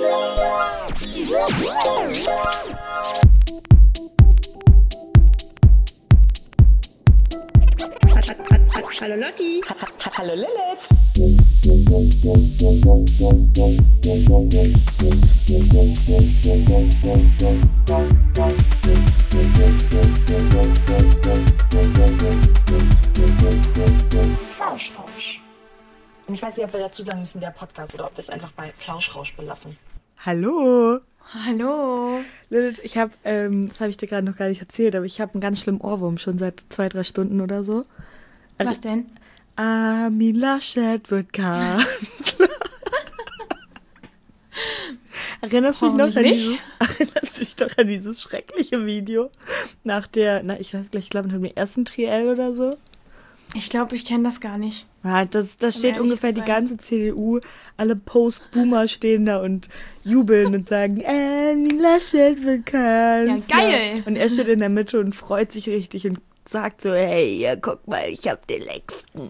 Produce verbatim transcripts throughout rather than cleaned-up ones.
Hallo Lotti. Hallo Lilith. Plauschrausch. Und ich weiß nicht, ob wir dazu sagen müssen, der Podcast, oder ob wir es einfach bei Plauschrausch belassen. Hallo. Hallo. Lilith, ich habe, ähm, das habe ich dir gerade noch gar nicht erzählt, aber ich habe einen ganz schlimmen Ohrwurm, schon seit zwei, drei Stunden oder so. Also, was denn? Armin Laschet wird Kanzler. Erinnerst du dich noch an dieses, erinnerst du dich doch an dieses schreckliche Video nach der, na ich weiß gleich, ich glaube nach dem ersten Triell oder so? Ich glaube, ich kenne das gar nicht. Ja, das, das steht ungefähr die ganze C D U, alle Post-Boomer stehen da und jubeln und sagen, Armin Laschet wird Kanzler. Ja, geil. Und er steht in der Mitte und freut sich richtig und sagt so, hey, ja, guck mal, ich hab den lecksten.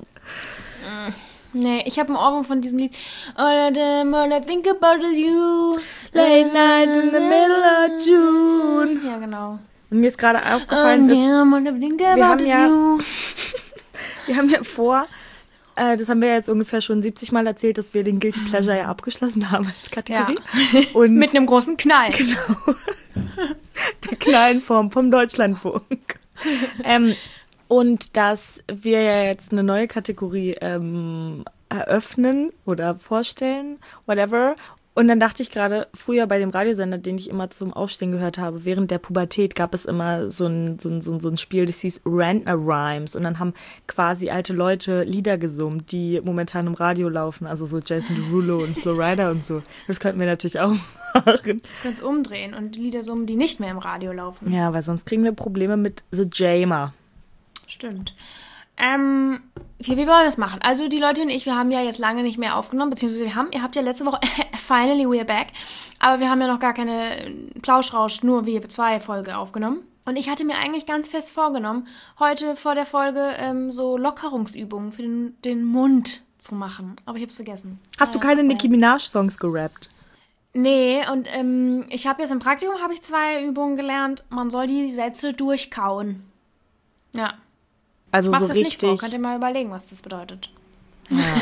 Nee, ich habe einen Ohrwurm von diesem Lied. All of them, all I think about is you. Late night in the middle of June. Ja, genau. Und mir ist gerade aufgefallen, dass damn, all I think wir, about haben is ja, you. wir haben ja vor, äh, das haben wir ja jetzt ungefähr schon siebzig Mal erzählt, dass wir den Guilty Pleasure ja abgeschlossen haben als Kategorie. Ja. Und mit einem großen Knall. Genau. Der Knall in Form vom Deutschlandfunk. ähm, und dass wir ja jetzt eine neue Kategorie ähm, eröffnen oder vorstellen, whatever. Und dann dachte ich gerade, früher bei dem Radiosender, den ich immer zum Aufstehen gehört habe, während der Pubertät gab es immer so ein, so ein, so ein, so ein Spiel, das hieß Rantner Rhymes. Und dann haben quasi alte Leute Lieder gesummt, die momentan im Radio laufen. Also so Jason Derulo und Flo Rida und so. Das könnten wir natürlich auch machen. Du könntest umdrehen und Lieder summen, die nicht mehr im Radio laufen. Ja, weil sonst kriegen wir Probleme mit The Jamer. Stimmt. Ähm, wie, wie wollen wir das machen? Also die Leute und ich, wir haben ja jetzt lange nicht mehr aufgenommen, beziehungsweise wir haben, ihr habt ja letzte Woche, finally we're back, aber wir haben ja noch gar keine Plauschrausch, nur wir zwei Folge aufgenommen. Und ich hatte mir eigentlich ganz fest vorgenommen, heute vor der Folge ähm, so Lockerungsübungen für den, den Mund zu machen. Aber ich hab's vergessen. Hast du keine Nicki Minaj-Songs gerappt? Nee, und ähm, ich habe jetzt im Praktikum habe ich zwei Übungen gelernt. Man soll die Sätze durchkauen. Ja. Also Mach's so das richtig. nicht vor. Könnt ihr mal überlegen, was das bedeutet. Ja.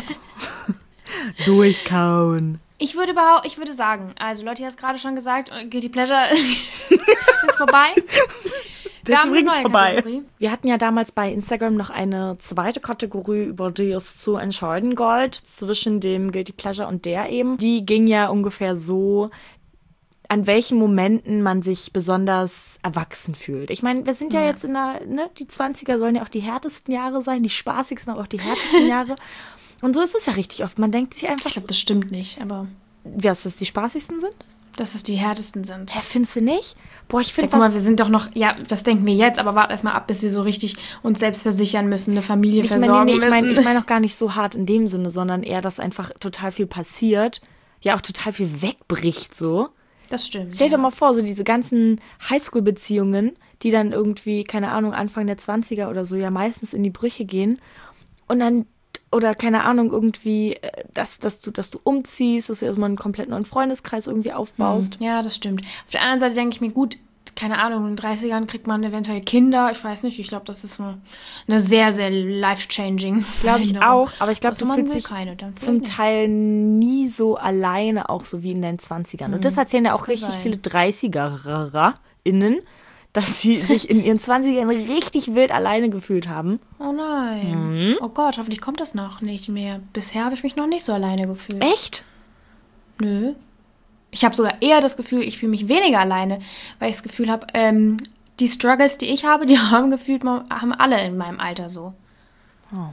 Durchkauen. Ich würde behaupten, ich würde sagen, also Leute hat es gerade schon gesagt, Guilty Pleasure ist vorbei. Das ist übrigens vorbei. Kategorie. Wir hatten ja damals bei Instagram noch eine zweite Kategorie, über die es zu entscheiden galt, zwischen dem Guilty Pleasure und der eben. Die ging ja ungefähr so, an welchen Momenten man sich besonders erwachsen fühlt. Ich meine, wir sind ja, ja jetzt in der, ne, die zwanziger sollen ja auch die härtesten Jahre sein, die spaßigsten, aber auch die härtesten Jahre. Und so ist es ja richtig oft. Man denkt sich einfach... Ich glaube, das stimmt nicht, aber... Was, dass die spaßigsten sind? Dass es die härtesten sind. Ja, findest du nicht? Boah, ich finde... Ja, guck mal, wir sind doch noch... Ja, das denken wir jetzt, aber warte erst mal ab, bis wir so richtig uns selbst versichern müssen, eine Familie ich versorgen meine, nee, nee, ich müssen. meine ich mein auch gar nicht so hart in dem Sinne, sondern eher, dass einfach total viel passiert. Ja, auch total viel wegbricht so. Das stimmt. Stell dir ja. mal vor, so diese ganzen Highschool-Beziehungen, die dann irgendwie, keine Ahnung, Anfang der zwanziger oder so ja meistens in die Brüche gehen und dann, oder keine Ahnung, irgendwie, dass, dass, du, dass du umziehst, dass du erstmal einen komplett neuen Freundeskreis irgendwie aufbaust. Ja, das stimmt. Auf der anderen Seite denke ich mir, gut, keine Ahnung, in den dreißigern kriegt man eventuell Kinder, ich weiß nicht, ich glaube, das ist eine, eine sehr, sehr life-changing. Glaube ich auch, aber ich glaube, du man fühlst will dich keine, dann zum nicht. Teil nie so alleine, auch so wie in den zwanzigern. Und das erzählen ja das auch kann richtig sein. viele dreißiger-innen, dass sie sich in ihren zwanzigern richtig wild alleine gefühlt haben. Oh nein. Mhm. Oh Gott, hoffentlich kommt das noch nicht mehr. Bisher habe ich mich noch nicht so alleine gefühlt. Echt? Nö. Ich habe sogar eher das Gefühl, ich fühle mich weniger alleine, weil ich das Gefühl habe, ähm, die Struggles, die ich habe, die haben gefühlt, haben alle in meinem Alter so. Oh.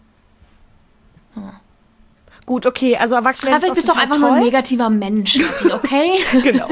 Oh. Gut, okay, also Erwachsene Aber du bist doch einfach nur ein negativer Mensch, Nati, okay? Genau.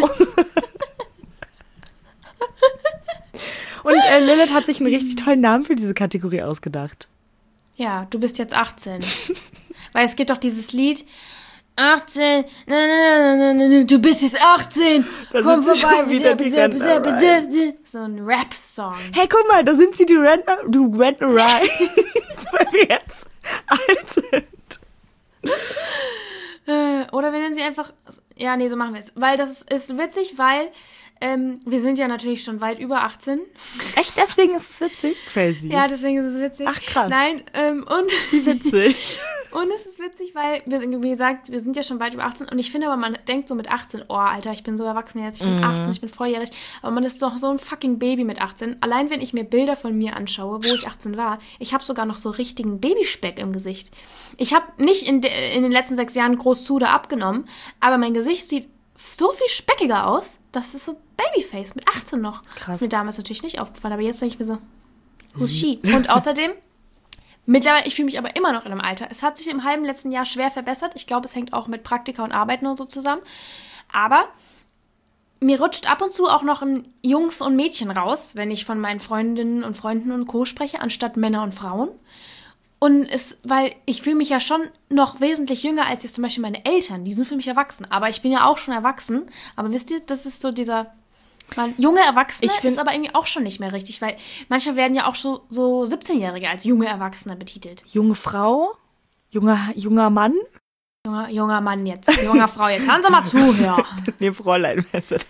Und äh, Lilith hat sich einen richtig tollen Namen für diese Kategorie ausgedacht. Ja, du bist jetzt achtzehn. Weil es gibt doch dieses Lied, achtzehn, na, na, na, na, na, du bist jetzt achtzehn, da komm sind sie vorbei, schon wieder die Rentner Rhymes. so ein Rap-Song. Hey, guck mal, da sind sie, die Rentner, du Rentner Rhymes, weil wir jetzt alt sind. Oder wir nennen sie einfach, Ja, nee, so machen wir es. Weil das ist, ist witzig, weil ähm, wir sind ja natürlich schon weit über achtzehn. Echt? Deswegen ist es witzig? Crazy. Ja, deswegen ist es witzig. Ach, krass. Nein, ähm, und... Wie witzig. Und es ist witzig, weil, wir sind, wie gesagt, wir sind ja schon weit über achtzehn und ich finde aber, man denkt so mit achtzehn, oh, Alter, ich bin so erwachsen jetzt, ich bin mm. achtzehn, ich bin volljährig, aber man ist doch so ein fucking Baby mit achtzehn. Allein wenn ich mir Bilder von mir anschaue, wo ich achtzehn war, ich habe sogar noch so richtigen Babyspeck im Gesicht. Ich habe nicht in, de, in den letzten sechs Jahren groß zu oder abgenommen, aber mein Gesicht sieht so viel speckiger aus, das ist so Babyface mit achtzehn noch. Krass. Das ist mir damals natürlich nicht aufgefallen, aber jetzt denke ich mir so, who's she? Und außerdem... Mittlerweile, ich fühle mich aber immer noch in einem Alter. Es hat sich im halben letzten Jahr schwer verbessert. Ich glaube, es hängt auch mit Praktika und Arbeiten und so zusammen. Aber mir rutscht ab und zu auch noch ein Jungs und Mädchen raus, wenn ich von meinen Freundinnen und Freunden und Co. spreche, anstatt Männer und Frauen. Und es, weil ich fühle mich ja schon noch wesentlich jünger als jetzt zum Beispiel meine Eltern. Die sind für mich erwachsen. Aber ich bin ja auch schon erwachsen. Aber wisst ihr, das ist so dieser... Man, junge Erwachsene ich find, ist aber irgendwie auch schon nicht mehr richtig, weil manchmal werden ja auch so, so siebzehnjährige als junge Erwachsene betitelt. Junge Frau? Junger, junger Mann? Junger, junger Mann jetzt, junger Frau jetzt. Hören Sie mal zu, ja. Nee, Fräulein, wer ist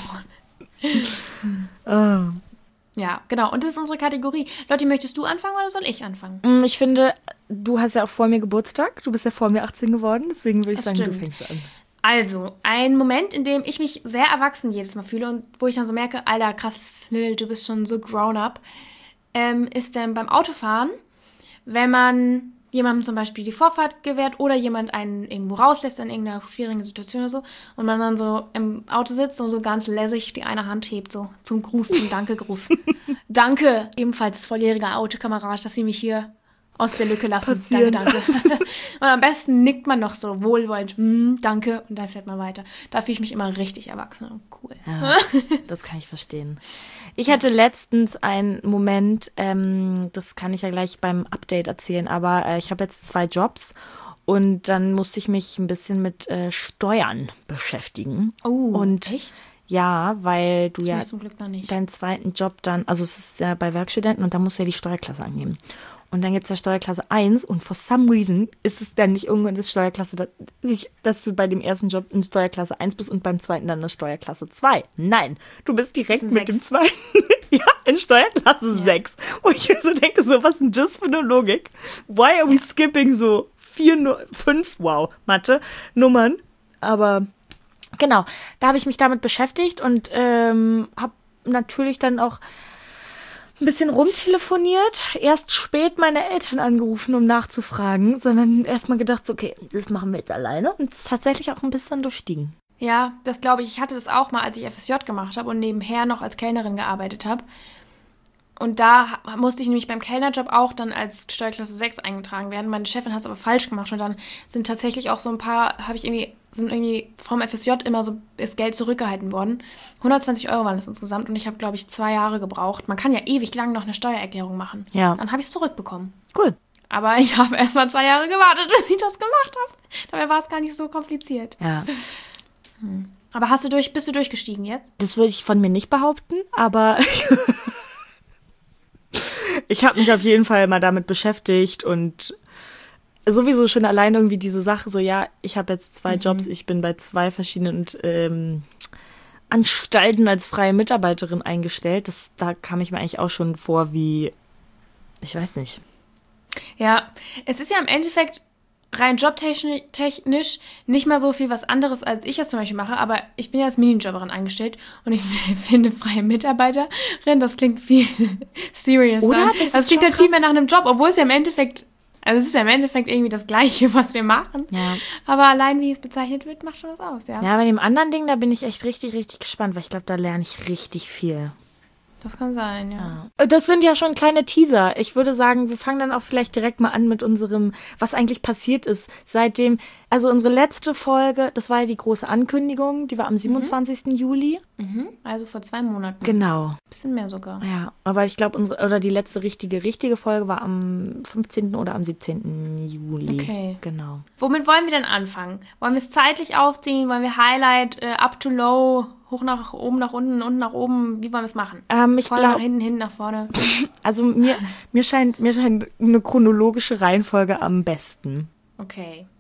das? oh. Ja, genau. Und das ist unsere Kategorie. Lotti, möchtest du anfangen oder soll ich anfangen? Ich finde, du hast ja auch vor mir Geburtstag. Du bist ja vor mir achtzehn geworden. Deswegen würde ich das sagen, stimmt. du fängst an. Also, ein Moment, in dem ich mich sehr erwachsen jedes Mal fühle und wo ich dann so merke, Alter, krass, Lil, du bist schon so grown up, ähm, ist wenn beim Autofahren, wenn man jemandem zum Beispiel die Vorfahrt gewährt oder jemand einen irgendwo rauslässt in irgendeiner schwierigen Situation oder so und man dann so im Auto sitzt und so ganz lässig die eine Hand hebt, so zum Gruß, zum Danke-Gruß. Danke, ebenfalls volljähriger Autokamerad, dass Sie mich hier aus der Lücke lassen. Passieren. Danke, danke. Und am besten nickt man noch so wohlwollend, mm, danke, und dann fährt man weiter. Da fühle ich mich immer richtig erwachsen und cool. Ja, das kann ich verstehen. Ich hatte letztens einen Moment, ähm, das kann ich ja gleich beim Update erzählen, aber äh, ich habe jetzt zwei Jobs und dann musste ich mich ein bisschen mit äh, Steuern beschäftigen. Oh, und echt? Ja, weil du das ja zum Glück noch nicht. deinen zweiten Job dann, also es ist ja bei Werkstudenten und da musst du ja die Steuerklasse angeben. Und dann gibt es ja Steuerklasse eins und for some reason ist es dann nicht irgendwann das Steuerklasse, dass du bei dem ersten Job in Steuerklasse eins bist und beim zweiten dann in Steuerklasse zwei. Nein, du bist direkt mit sechs. dem zweiten ja, in Steuerklasse ja. sechs. Und ich so denke, so was ist denn das für eine Logik? Why are we skipping so vier, fünf, wow, Mathe, Nummern? Aber genau, da habe ich mich damit beschäftigt und ähm, habe natürlich dann auch ein bisschen rumtelefoniert, erst spät meine Eltern angerufen, um nachzufragen, sondern erstmal gedacht, so, okay, das machen wir jetzt alleine und es ist tatsächlich auch ein bisschen durchstiegen. Ja, das glaube ich. Ich hatte das auch mal, als ich F S J gemacht habe und nebenher noch als Kellnerin gearbeitet habe. Und da musste ich nämlich beim Kellnerjob auch dann als Steuerklasse sechs eingetragen werden. Meine Chefin hat es aber falsch gemacht und dann sind tatsächlich auch so ein paar, habe ich irgendwie, sind irgendwie vom F S J immer so, ist Geld zurückgehalten worden. hundertzwanzig Euro waren das insgesamt und ich habe, glaube ich, zwei Jahre gebraucht. Man kann ja ewig lang noch eine Steuererklärung machen. Ja. Dann habe ich es zurückbekommen. Cool. Aber ich habe erst mal zwei Jahre gewartet, bis ich das gemacht habe. Dabei war es gar nicht so kompliziert. Ja. Hm. Aber hast du durch, bist du durchgestiegen jetzt? Das würde ich von mir nicht behaupten, aber ich habe mich auf jeden Fall mal damit beschäftigt und sowieso schon allein irgendwie diese Sache, so ja, ich habe jetzt zwei mhm. Jobs, ich bin bei zwei verschiedenen ähm, Anstalten als freie Mitarbeiterin eingestellt. Das, da kam ich mir eigentlich auch schon vor wie, ich weiß nicht. Ja, es ist ja im Endeffekt rein jobtechnisch nicht mal so viel was anderes, als ich es zum Beispiel mache, aber ich bin ja als Minijobberin eingestellt und ich finde freie Mitarbeiterin, das klingt viel serious. Oder? Das, das klingt halt krass. Viel mehr nach einem Job, obwohl es ja im Endeffekt, also es ist ja im Endeffekt irgendwie das Gleiche, was wir machen. Ja. Aber allein, wie es bezeichnet wird, macht schon was aus, ja. Ja, bei dem anderen Ding, da bin ich echt richtig, richtig gespannt, weil ich glaube, da lerne ich richtig viel. Das kann sein, ja. Das sind ja schon kleine Teaser. Ich würde sagen, wir fangen dann auch vielleicht direkt mal an mit unserem, was eigentlich passiert ist. Seitdem, also unsere letzte Folge, das war ja die große Ankündigung, die war am siebenundzwanzigsten Juli. Mhm. Also vor zwei Monaten. Genau. Bisschen mehr sogar. Ja, aber ich glaube, unsere, oder die letzte richtige, richtige Folge war am fünfzehnten oder am siebzehnten Juli. Okay. Genau. Womit wollen wir denn anfangen? Wollen wir es zeitlich aufziehen? Wollen wir Highlight, äh, up to low, hoch nach oben, nach unten, unten nach oben? Wie wollen wir es machen? Ähm, ich vorne glaub, nach hinten, hinten nach vorne. Also mir, mir, scheint, mir scheint eine chronologische Reihenfolge am besten. Okay.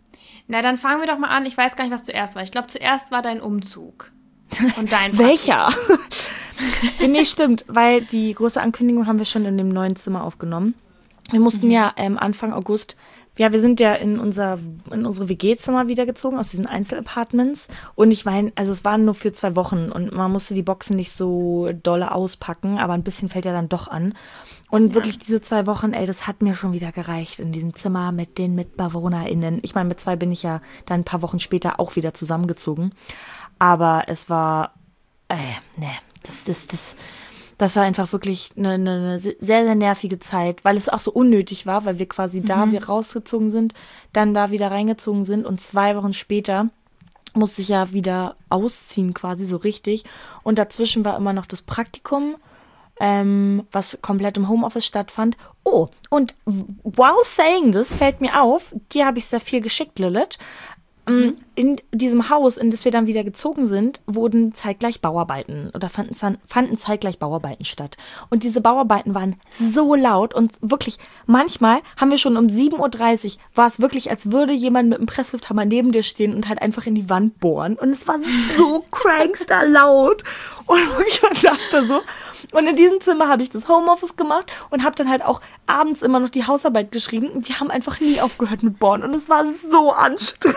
Na, dann fangen wir doch mal an. Ich weiß gar nicht, was zuerst war. Ich glaube, zuerst war dein Umzug. Und dein Welcher? Nee, stimmt, weil die große Ankündigung haben wir schon in dem neuen Zimmer aufgenommen. Wir mussten mhm. ja ähm, Anfang August, ja, wir sind ja in unser in unsere W G-Zimmer wiedergezogen, aus diesen Einzelapartments. Und ich meine, also es waren nur für zwei Wochen und man musste die Boxen nicht so dolle auspacken, aber ein bisschen fällt ja dann doch an. Und ja. wirklich diese zwei Wochen, ey, das hat mir schon wieder gereicht in diesem Zimmer mit den MitbewohnerInnen. Ich meine, mit zwei bin ich ja dann ein paar Wochen später auch wieder zusammengezogen. Aber es war, äh, ne, das, das, das, das war einfach wirklich eine, eine sehr, sehr nervige Zeit, weil es auch so unnötig war, weil wir quasi mhm. da wir rausgezogen sind, dann da wieder reingezogen sind und zwei Wochen später musste ich ja wieder ausziehen quasi so richtig. Und dazwischen war immer noch das Praktikum, ähm, was komplett im Homeoffice stattfand. Oh, und while saying this fällt mir auf, dir habe ich sehr viel geschickt, Lilith. Mhm. In diesem Haus, in das wir dann wieder gezogen sind, wurden zeitgleich Bauarbeiten oder fanden, fanden zeitgleich Bauarbeiten statt. Und diese Bauarbeiten waren so laut und wirklich, manchmal haben wir schon um sieben Uhr dreißig, war es wirklich, als würde jemand mit einem Presslufthammer neben dir stehen und halt einfach in die Wand bohren. Und es war so crankster laut. Und wirklich, man saß da so. Und in diesem Zimmer habe ich das Homeoffice gemacht und habe dann halt auch abends immer noch die Hausarbeit geschrieben. Und die haben einfach nie aufgehört mit Bohren. Und es war so anstrengend.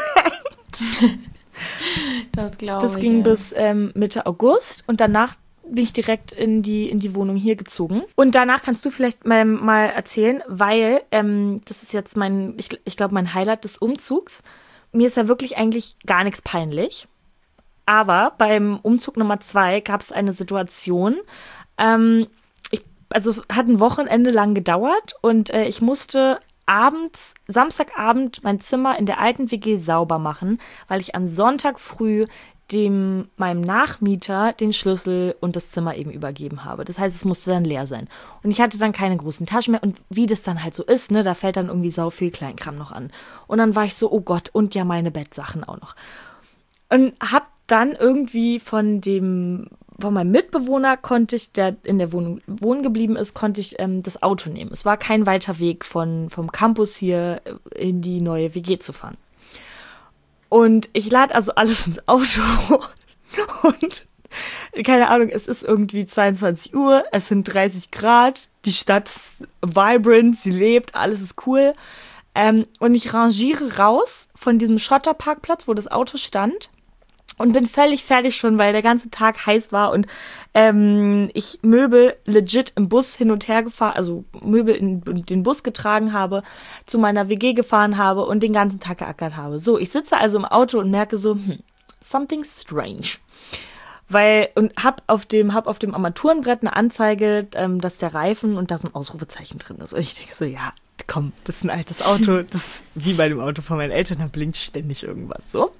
Das glaube ich. Das ging ja. bis ähm, Mitte August und danach bin ich direkt in die, in die Wohnung hier gezogen. Und danach kannst du vielleicht mal, mal erzählen, weil ähm, das ist jetzt mein, ich, ich glaube, mein Highlight des Umzugs. Mir ist ja wirklich eigentlich gar nichts peinlich. Aber beim Umzug Nummer zwei gab es eine Situation, ähm, ich, also es hat ein Wochenende lang gedauert und äh, ich musste abends, Samstagabend mein Zimmer in der alten W G sauber machen, weil ich am Sonntag früh dem meinem Nachmieter den Schlüssel und das Zimmer eben übergeben habe. Das heißt, es musste dann leer sein. Und ich hatte dann keine großen Taschen mehr und wie das dann halt so ist, ne, da fällt dann irgendwie sau viel Kleinkram noch an. Und dann war ich so, oh Gott, und ja meine Bettsachen auch noch. Und hab dann irgendwie von dem, von meinem Mitbewohner konnte ich, der in der Wohnung wohnen geblieben ist, konnte ich ähm, das Auto nehmen. Es war kein weiter Weg von, vom Campus hier in die neue W G zu fahren. Und ich lade also alles ins Auto und keine Ahnung, es ist irgendwie zweiundzwanzig Uhr, es sind dreißig Grad, die Stadt ist vibrant, sie lebt, alles ist cool. Ähm, und ich rangiere raus von diesem Schotterparkplatz, wo das Auto stand. Und bin völlig fertig schon, weil der ganze Tag heiß war und ähm, ich Möbel legit im Bus hin und her gefahren, also Möbel in, in den Bus getragen habe, zu meiner W G gefahren habe und den ganzen Tag geackert habe. So, ich sitze also im Auto und merke so, hm, something strange. Weil, und hab auf dem, hab auf dem Armaturenbrett eine Anzeige, ähm, dass der Reifen und da so ein Ausrufezeichen drin ist. Und ich denke so, ja, komm, das ist ein altes Auto, das ist wie bei dem Auto von meinen Eltern, da blinkt ständig irgendwas, so.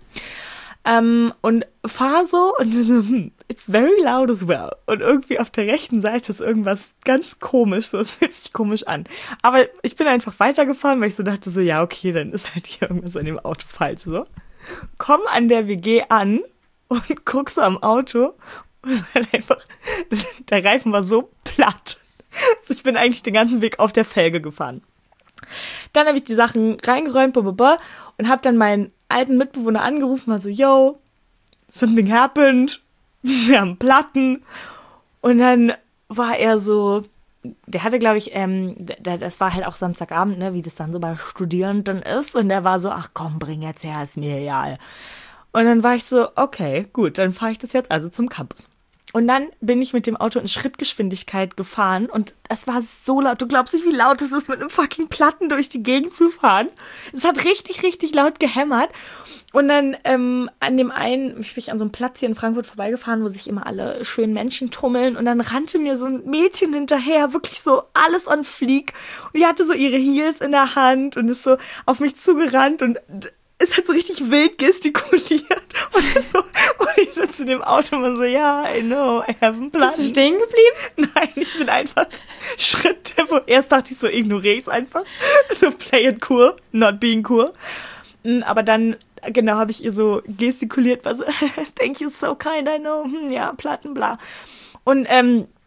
Ähm, und fahr so und so, hm, it's very loud as well. Und irgendwie auf der rechten Seite ist irgendwas ganz komisch, so, es fühlt sich komisch an. Aber ich bin einfach weitergefahren, weil ich so dachte, so, ja, okay, dann ist halt hier irgendwas an dem Auto falsch, so. Komm an der W G an und guck so am Auto und es ist halt einfach, der Reifen war so platt. Also ich bin eigentlich den ganzen Weg auf der Felge gefahren. Dann habe ich die Sachen reingeräumt, blablabla, und habe dann meinen alten Mitbewohner angerufen, war so, yo, something happened, wir haben Platten. Und dann war er so, der hatte, glaube ich, ähm, der, das war halt auch Samstagabend, ne, wie das dann so bei Studierenden ist. Und der war so, ach komm, bring jetzt her, ist mir egal. Und dann war ich so, okay, gut, dann fahre ich das jetzt also zum Campus. Und dann bin ich mit dem Auto in Schrittgeschwindigkeit gefahren und es war so laut. Du glaubst nicht, wie laut es ist, mit einem fucking Platten durch die Gegend zu fahren. Es hat richtig, richtig laut gehämmert. Und dann ähm, an dem einen, ich bin an so einem Platz hier in Frankfurt vorbeigefahren, wo sich immer alle schönen Menschen tummeln. Und dann rannte mir so ein Mädchen hinterher, wirklich so alles on fleek. Und die hatte so ihre Heels in der Hand und ist so auf mich zugerannt und ist halt so richtig wild gestikuliert. Und, so, und ich sitze in dem Auto und so, ja, I know, I have a plan. Bist du stehen geblieben? Nein, ich bin einfach Schritttempo. Erst dachte ich so, ignoriere ich es einfach. So, play it cool, not being cool. Aber dann, genau, habe ich ihr so gestikuliert, war so, thank you, so kind, I know, ja, Platten, bla. Und ähm,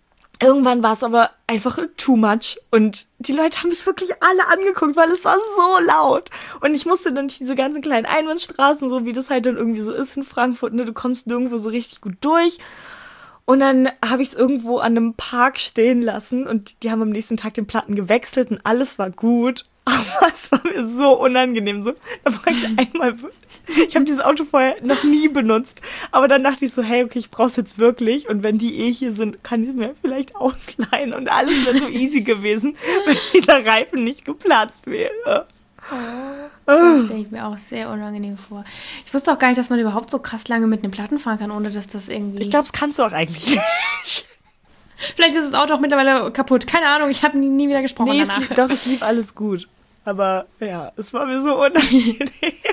irgendwann war es aber einfach too much und die Leute haben mich wirklich alle angeguckt, weil es war so laut. Und ich musste dann durch diese ganzen kleinen Einbahnstraßen, so wie das halt dann irgendwie so ist in Frankfurt, ne, du kommst nirgendwo so richtig gut durch. Und dann habe ich es irgendwo an einem Park stehen lassen und die haben am nächsten Tag den Platten gewechselt und alles war gut. Aber es war mir so unangenehm. So, da war ich einmal, ich habe dieses Auto vorher noch nie benutzt. Aber dann dachte ich so, hey, okay, ich brauch's jetzt wirklich. Und wenn die eh hier sind, kann ich es mir vielleicht ausleihen. Und alles wäre so easy gewesen, wenn dieser Reifen nicht geplatzt wäre. Das stelle ich mir auch sehr unangenehm vor. Ich wusste auch gar nicht, dass man überhaupt so krass lange mit einem Platten fahren kann, ohne dass das irgendwie... Ich glaube, das kannst du auch eigentlich nicht. Vielleicht ist das Auto auch mittlerweile kaputt. Keine Ahnung, ich habe nie, nie wieder gesprochen nee, danach. Es lief, doch, es lief alles gut. Aber ja, es war mir so unangenehm.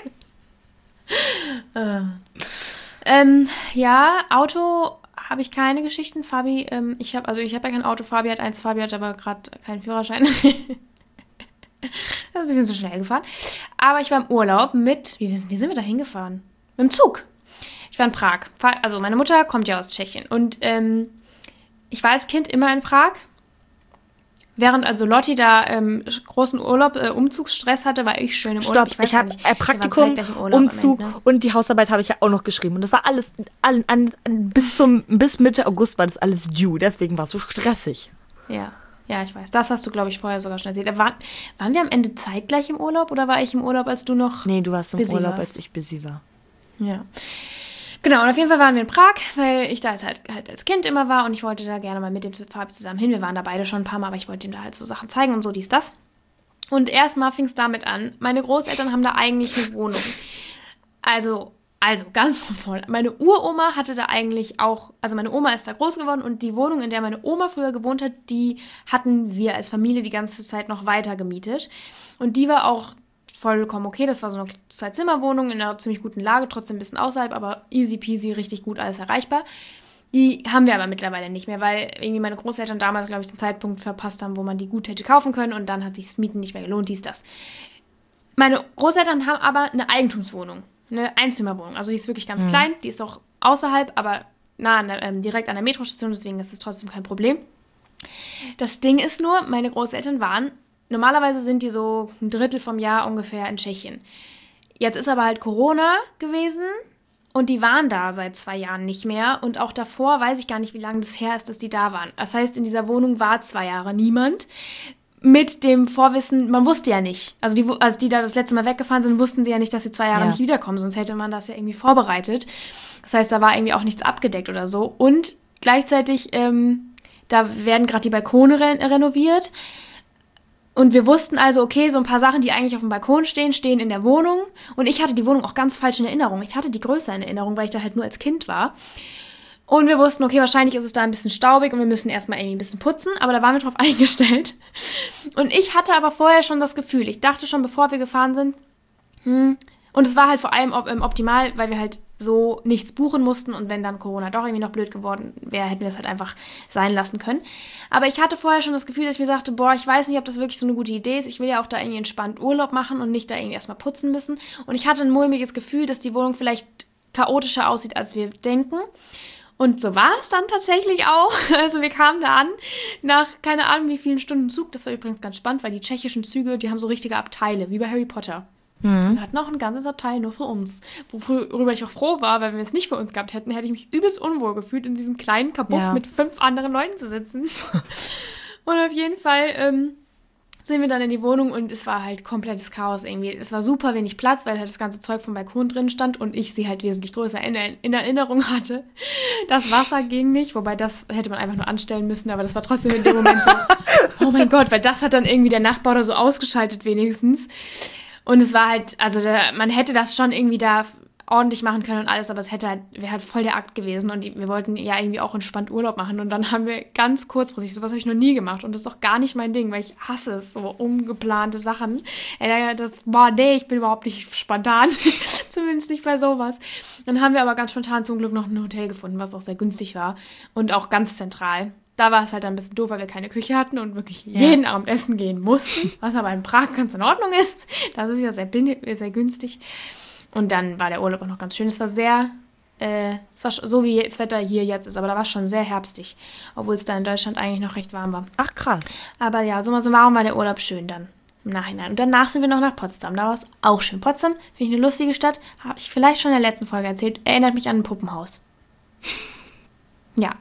äh. ähm, ja, Auto habe ich keine Geschichten. Fabi, ähm, ich habe also ich habe ja kein Auto. Fabi hat eins. Fabi hat aber gerade keinen Führerschein. Das ist ein bisschen zu schnell gefahren. Aber ich war im Urlaub mit, wie, wie sind wir da hingefahren? Mit dem Zug. Ich war in Prag. Also meine Mutter kommt ja aus Tschechien. Und ähm, ich war als Kind immer in Prag. Während also Lotti da ähm, großen Urlaub, äh, Umzugsstress hatte, war ich schön im Stopp, Urlaub. Ich, ich habe äh, Praktikum, Umzug Ende, ne? Und die Hausarbeit habe ich ja auch noch geschrieben. Und das war alles, an, an, an, bis, zum, bis Mitte August war das alles due. Deswegen war es so stressig. Ja. Ja, ich weiß. Das hast du, glaube ich, vorher sogar schon erzählt. Waren, waren wir am Ende zeitgleich im Urlaub oder war ich im Urlaub, als du noch Nee, du warst im busy Urlaub, warst? als ich busy war. Ja. Genau, und auf jeden Fall waren wir in Prag, weil ich da jetzt halt, halt als Kind immer war und ich wollte da gerne mal mit dem Fabi zusammen hin. Wir waren da beide schon ein paar Mal, aber ich wollte ihm da halt so Sachen zeigen und so, dies, das. Und erstmal fing es damit an, meine Großeltern haben da eigentlich eine Wohnung. Also... Also, ganz von vorne. Meine Uroma hatte da eigentlich auch, also meine Oma ist da groß geworden und die Wohnung, in der meine Oma früher gewohnt hat, die hatten wir als Familie die ganze Zeit noch weiter gemietet. Und die war auch vollkommen okay. Das war so eine Zwei-Zimmer-Wohnung in einer ziemlich guten Lage, trotzdem ein bisschen außerhalb, aber easy peasy, richtig gut alles erreichbar. Die haben wir aber mittlerweile nicht mehr, weil irgendwie meine Großeltern damals, glaube ich, den Zeitpunkt verpasst haben, wo man die gut hätte kaufen können und dann hat sich das Mieten nicht mehr gelohnt, dies, das. Meine Großeltern haben aber eine Eigentumswohnung. Eine Einzimmerwohnung. Also die ist wirklich ganz mhm. klein. Die ist auch außerhalb, aber nah an der, ähm, direkt an der Metrostation. Deswegen ist es trotzdem kein Problem. Das Ding ist nur, meine Großeltern waren, normalerweise sind die so ein Drittel vom Jahr ungefähr in Tschechien. Jetzt ist aber halt Corona gewesen und die waren da seit zwei Jahren nicht mehr. Und auch davor weiß ich gar nicht, wie lange das her ist, dass die da waren. Das heißt, in dieser Wohnung war zwei Jahre niemand. Mit dem Vorwissen, man wusste ja nicht, also die, als die da das letzte Mal weggefahren sind, wussten sie ja nicht, dass sie zwei Jahre ja. nicht wiederkommen, sonst hätte man das ja irgendwie vorbereitet. Das heißt, da war irgendwie auch nichts abgedeckt oder so. Und gleichzeitig, ähm, da werden gerade die Balkone re- renoviert. Und wir wussten also, okay, so ein paar Sachen, die eigentlich auf dem Balkon stehen, stehen in der Wohnung. Und ich hatte die Wohnung auch ganz falsch in Erinnerung. Ich hatte die größer in Erinnerung, weil ich da halt nur als Kind war. Und wir wussten, okay, wahrscheinlich ist es da ein bisschen staubig und wir müssen erstmal irgendwie ein bisschen putzen, aber da waren wir drauf eingestellt. Und ich hatte aber vorher schon das Gefühl, ich dachte schon, bevor wir gefahren sind, hm, und es war halt vor allem optimal, weil wir halt so nichts buchen mussten und wenn dann Corona doch irgendwie noch blöd geworden wäre, hätten wir es halt einfach sein lassen können. Aber ich hatte vorher schon das Gefühl, dass ich mir sagte, boah, ich weiß nicht, ob das wirklich so eine gute Idee ist. Ich will ja auch da irgendwie entspannt Urlaub machen und nicht da irgendwie erstmal putzen müssen. Und ich hatte ein mulmiges Gefühl, dass die Wohnung vielleicht chaotischer aussieht, als wir denken. Und so war es dann tatsächlich auch. Also wir kamen da an, nach keine Ahnung wie vielen Stunden Zug. Das war übrigens ganz spannend, weil die tschechischen Züge, die haben so richtige Abteile, wie bei Harry Potter. Mhm. Wir hatten auch ein ganzes Abteil nur für uns. Worüber ich auch froh war, weil wenn wir es nicht für uns gehabt hätten, hätte ich mich übelst unwohl gefühlt, in diesem kleinen Kabuff ja. mit fünf anderen Leuten zu sitzen. Und auf jeden Fall ähm, sind wir dann in die Wohnung und es war halt komplettes Chaos irgendwie. Es war super wenig Platz, weil halt das ganze Zeug vom Balkon drin stand und ich sie halt wesentlich größer in, in Erinnerung hatte. Das Wasser ging nicht, wobei das hätte man einfach nur anstellen müssen, aber das war trotzdem in dem Moment so, oh mein Gott, weil das hat dann irgendwie der Nachbar oder so ausgeschaltet wenigstens. Und es war halt, also da, man hätte das schon irgendwie da ordentlich machen können und alles, aber es hätte halt, wäre halt voll der Akt gewesen und die, wir wollten ja irgendwie auch entspannt Urlaub machen und dann haben wir ganz kurzfristig, sowas habe ich noch nie gemacht und das ist doch gar nicht mein Ding, weil ich hasse es, so ungeplante Sachen. Ey, das, boah, nee, ich bin überhaupt nicht spontan, zumindest nicht bei sowas. Dann haben wir aber ganz spontan zum Glück noch ein Hotel gefunden, was auch sehr günstig war und auch ganz zentral. Da war es halt ein bisschen doof, weil wir keine Küche hatten und wirklich ja. jeden Abend essen gehen mussten, was aber in Prag ganz in Ordnung ist. Das ist ja sehr, sehr günstig. Und dann war der Urlaub auch noch ganz schön. Es war sehr äh, es war so wie das Wetter hier jetzt ist, aber da war es schon sehr herbstig, obwohl es da in Deutschland eigentlich noch recht warm war. Ach, krass. Aber ja, so mal so warum war der Urlaub schön dann im Nachhinein. Und danach sind wir noch nach Potsdam, da war es auch schön. Potsdam finde ich eine lustige Stadt, habe ich vielleicht schon in der letzten Folge erzählt, erinnert mich an ein Puppenhaus. Ja.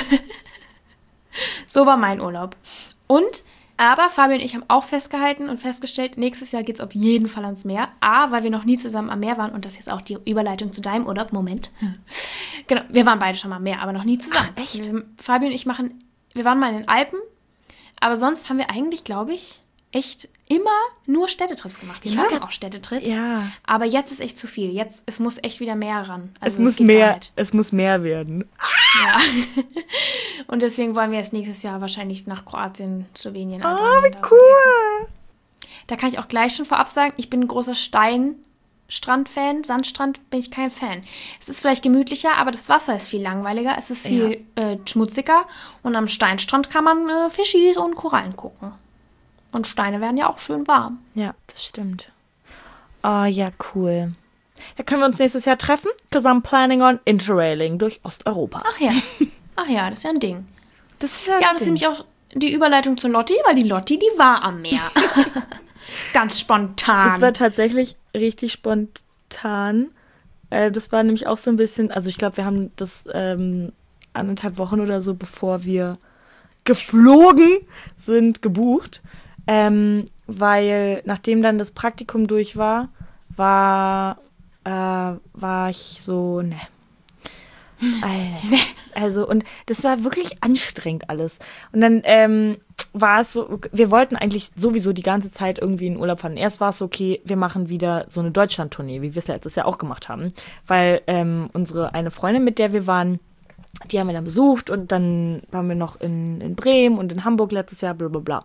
So war mein Urlaub. Und, aber Fabi und ich haben auch festgehalten und festgestellt, nächstes Jahr geht es auf jeden Fall ans Meer. A, weil wir noch nie zusammen am Meer waren und das ist jetzt auch die Überleitung zu deinem Urlaub. Moment. Genau, wir waren beide schon mal am Meer, aber noch nie zusammen. Ach, echt? Wir, Fabi und ich machen, wir waren mal in den Alpen, aber sonst haben wir eigentlich, glaube ich, echt immer nur Städtetrips gemacht. Wir Ich war machen grad- auch Städtetrips, Ja. aber jetzt ist echt zu viel. Jetzt, es muss echt wieder mehr ran. Also es muss geht gar mehr, nicht. es muss mehr werden. Ja. Und deswegen wollen wir jetzt nächstes Jahr wahrscheinlich nach Kroatien, Slowenien, Oh, Albanien. wie da so die Ecke. cool. Da kann ich auch gleich schon vorab sagen, ich bin ein großer Steinstrand-Fan. Sandstrand bin ich kein Fan. Es ist vielleicht gemütlicher, aber das Wasser ist viel langweiliger. Es ist viel äh, schmutziger. Und am Steinstrand kann man äh, Fischis und Korallen gucken. Und Steine werden ja auch schön warm. Ja, das stimmt. Oh, ja, cool. Da können wir uns nächstes Jahr treffen, because I'm planning on interrailing durch Osteuropa. Ach ja. Ach ja, das ist ja ein Ding. Das ist Ja, das ist nämlich auch die Überleitung zu Lotti, weil die Lotti, die war am Meer. Ganz spontan. Das war tatsächlich richtig spontan. Äh, das war nämlich auch so ein bisschen, also ich glaube, wir haben das ähm, anderthalb Wochen oder so, bevor wir geflogen sind, gebucht. Ähm, weil nachdem dann das Praktikum durch war, war, äh, war ich so, ne. Also, und das war wirklich anstrengend alles. Und dann ähm, war es so, wir wollten eigentlich sowieso die ganze Zeit irgendwie in Urlaub fahren. Erst war es so, okay, wir machen wieder so eine Deutschland-Tournee, wie wir es letztes Jahr auch gemacht haben. Weil ähm, unsere eine Freundin, mit der wir waren, die haben wir dann besucht und dann waren wir noch in, in Bremen und in Hamburg letztes Jahr, bla bla bla.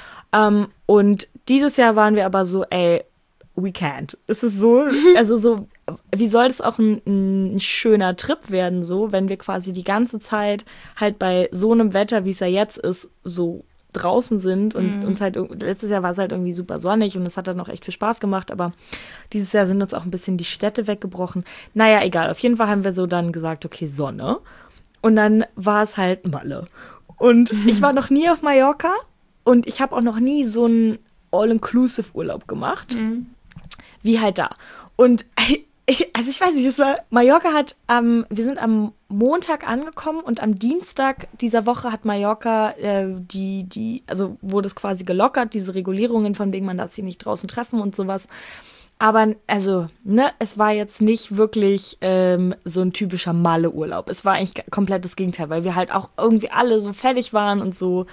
Um, und dieses Jahr waren wir aber so, ey, we can't. Es ist so, also so, wie soll das auch ein, ein schöner Trip werden, so, wenn wir quasi die ganze Zeit halt bei so einem Wetter, wie es ja jetzt ist, so draußen sind und mm. uns halt, letztes Jahr war es halt irgendwie super sonnig und es hat dann auch echt viel Spaß gemacht, aber dieses Jahr sind uns auch ein bisschen die Städte weggebrochen. Naja, egal, auf jeden Fall haben wir so dann gesagt, okay, Sonne. Und dann war es halt Malle. Und ich war noch nie auf Mallorca. Und ich habe auch noch nie so einen All-Inclusive-Urlaub gemacht, mhm. wie halt da. Und also ich weiß nicht, es war, Mallorca hat, ähm, wir sind am Montag angekommen und am Dienstag dieser Woche hat Mallorca äh, die, die, also wurde es quasi gelockert, diese Regulierungen, von denen man das hier nicht draußen treffen und sowas. Aber, also, ne, es war jetzt nicht wirklich ähm, so ein typischer Malle-Urlaub. Es war eigentlich komplett das Gegenteil, weil wir halt auch irgendwie alle so fertig waren und so